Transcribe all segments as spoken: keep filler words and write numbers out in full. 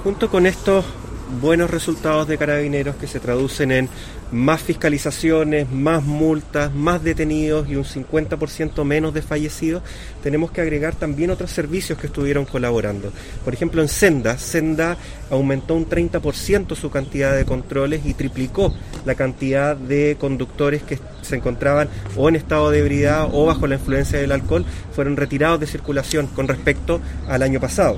junto con estos buenos resultados de Carabineros que se traducen en más fiscalizaciones, más multas, más detenidos y un cincuenta por ciento menos de fallecidos, tenemos que agregar también otros servicios que estuvieron colaborando. Por ejemplo, en Senda, Senda aumentó un treinta por ciento su cantidad de controles y triplicó la cantidad de conductores que se encontraban o en estado de ebriedad o bajo la influencia del alcohol, fueron retirados de circulación con respecto al año pasado.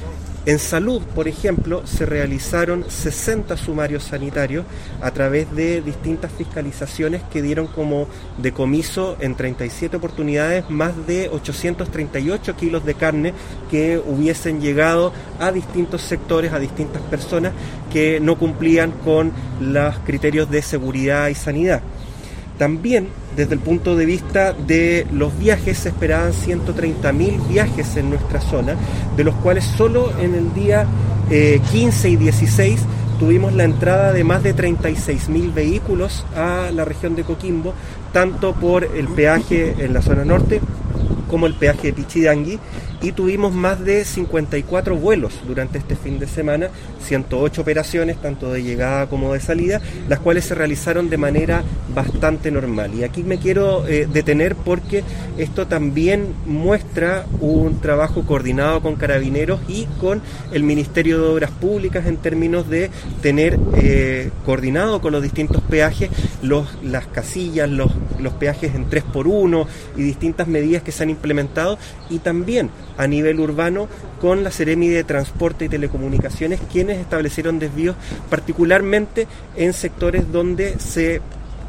En salud, por ejemplo, se realizaron sesenta sumarios sanitarios a través de distintas fiscalizaciones que dieron como decomiso en treinta y siete oportunidades más de ochocientos treinta y ocho kilos de carne que hubiesen llegado a distintos sectores, a distintas personas que no cumplían con los criterios de seguridad y sanidad. También, desde el punto de vista de los viajes, se esperaban ciento treinta mil viajes en nuestra zona, de los cuales solo en el día eh, quince y dieciséis tuvimos la entrada de más de treinta y seis mil vehículos a la región de Coquimbo, tanto por el peaje en la zona norte como el peaje de Pichidangui, y tuvimos más de cincuenta y cuatro vuelos durante este fin de semana, ciento ocho operaciones, tanto de llegada como de salida, las cuales se realizaron de manera bastante normal. Y aquí me quiero eh, detener porque esto también muestra un trabajo coordinado con Carabineros y con el Ministerio de Obras Públicas en términos de tener eh, coordinado con los distintos peajes los, las casillas, los, los peajes en tres por uno y distintas medidas que se han implementado, y también a nivel urbano con la Seremi de Transporte y Telecomunicaciones, quienes establecieron desvíos particularmente en sectores donde se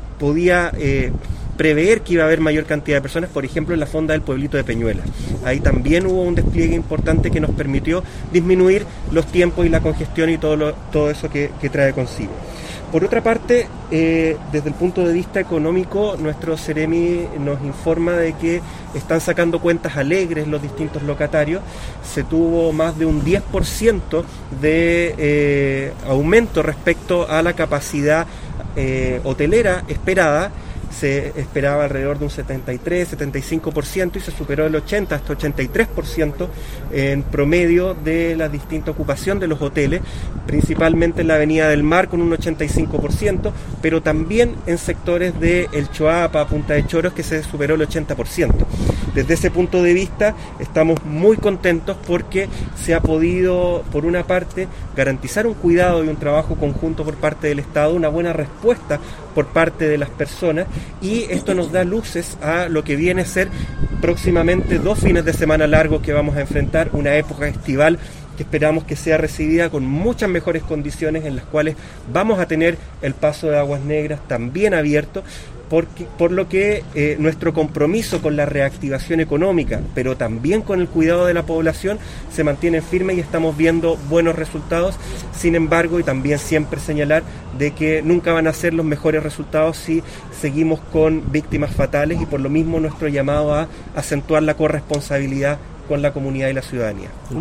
podía eh, prever que iba a haber mayor cantidad de personas, por ejemplo en la fonda del pueblito de Peñuela. Ahí también hubo un despliegue importante que nos permitió disminuir los tiempos y la congestión y todo, lo, todo eso que, que trae consigo. Por otra parte, eh, desde el punto de vista económico, nuestro Seremi nos informa de que están sacando cuentas alegres los distintos locatarios. Se tuvo más de un diez por ciento de eh, aumento respecto a la capacidad eh, hotelera esperada. Se esperaba alrededor de un setenta y tres, setenta y cinco por ciento y se superó el ochenta, hasta ochenta y tres por ciento en promedio de la distinta ocupación de los hoteles, principalmente en la Avenida del Mar con un ochenta y cinco por ciento, pero también en sectores de El Choapa, Punta de Choros, que se superó el ochenta por ciento. Desde ese punto de vista estamos muy contentos porque se ha podido, por una parte, garantizar un cuidado y un trabajo conjunto por parte del Estado, una buena respuesta por parte de las personas, y esto nos da luces a lo que viene a ser próximamente dos fines de semana largos que vamos a enfrentar, una época estival que esperamos que sea recibida con muchas mejores condiciones, en las cuales vamos a tener el paso de Aguas Negras también abierto, porque, por lo que eh, nuestro compromiso con la reactivación económica, pero también con el cuidado de la población, se mantiene firme y estamos viendo buenos resultados. Sin embargo, y también siempre señalar de que nunca van a ser los mejores resultados si seguimos con víctimas fatales, y por lo mismo nuestro llamado a acentuar la corresponsabilidad con la comunidad y la ciudadanía.